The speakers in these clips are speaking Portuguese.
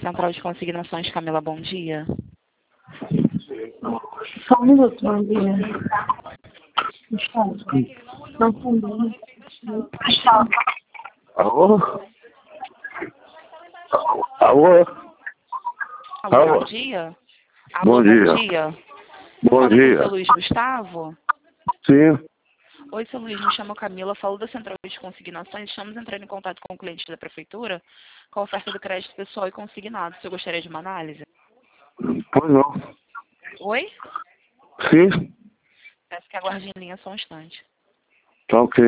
Central de Consignações, Camila, bom dia. Só um minuto, bom dia. Não entendi. Alô? Alô? Alô, bom dia. Alô, Bom dia. Bom Falo dia. com o seu Luiz Gustavo. Sim. Oi, seu Luiz, me chamo Camila, falo da Central de Consignações. Estamos entrando em contato com o cliente da Prefeitura com a oferta do crédito pessoal e consignado. Você gostaria de uma análise? Pois não. Oi? Sim. Peço que aguarde em linha só um instante. Tá ok.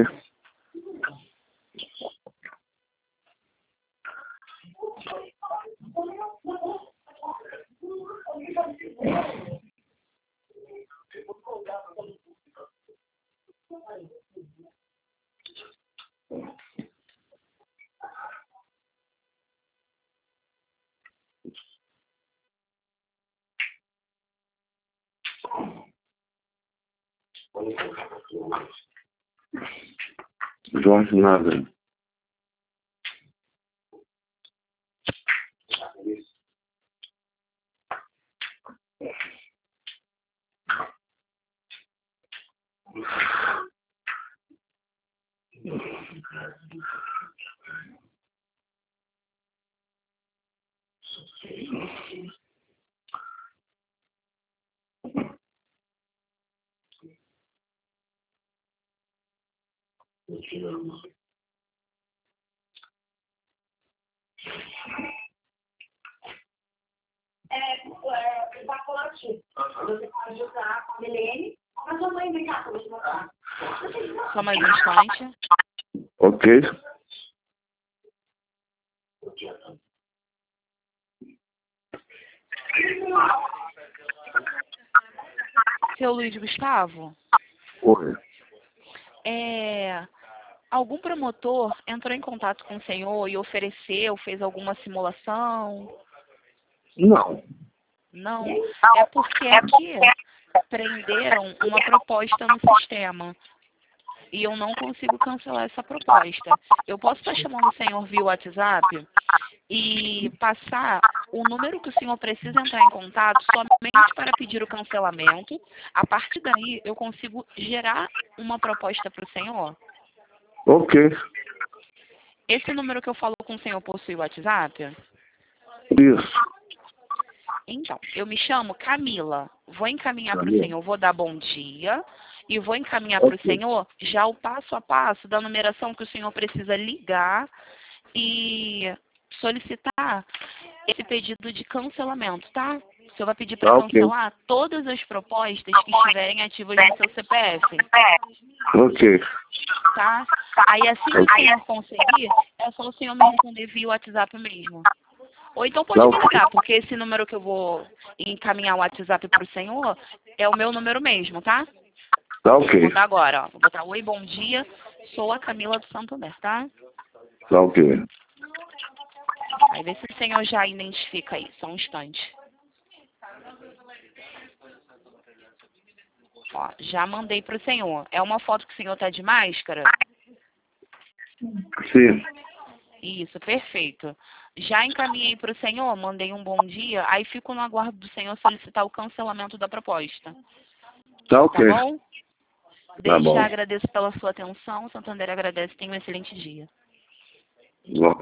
Jorge nada. Tá colativo. Você pode usar a Milene, mas eu vou indicar para você mostrar. Só mais um instante. Ok. Seu Luiz Gustavo, Oi. algum promotor entrou em contato com o senhor e ofereceu, fez alguma simulação? Não. Não, é porque aqui prenderam uma proposta no sistema e eu não consigo cancelar essa proposta. Eu posso estar chamando o senhor via WhatsApp e passar o número que o senhor precisa entrar em contato somente para pedir o cancelamento. A partir daí, eu consigo gerar uma proposta para o senhor. Ok. Esse número que eu falo com o senhor possui WhatsApp? Isso. Então, eu me chamo Camila. Vou encaminhar para o senhor, vou dar bom dia e vou encaminhar para o senhor já o passo a passo da numeração que o senhor precisa ligar e solicitar esse pedido de cancelamento, tá? O senhor vai pedir para cancelar todas as propostas que estiverem ativas no seu CPF, Ok. tá? Aí assim que o senhor conseguir, é só o senhor me responder via WhatsApp mesmo. Ou então pode me ligar, porque esse número que eu vou encaminhar o WhatsApp para o senhor é o meu número mesmo, tá? Tá Vou ok. botar agora, ó. Vou botar oi, bom dia, sou a Camila do Santander, tá? Tá ok. Aí vê se o senhor já identifica aí, só um instante. Ó, já mandei para o senhor. É uma foto que o senhor tá de máscara? Sim. Isso, perfeito. Já encaminhei para o senhor, mandei um bom dia, aí fico no aguardo do senhor solicitar o cancelamento da proposta. Tá Tá ok. bom? Desde bom. já agradeço pela sua atenção. O Santander agradece. Tenha um excelente dia. Bom.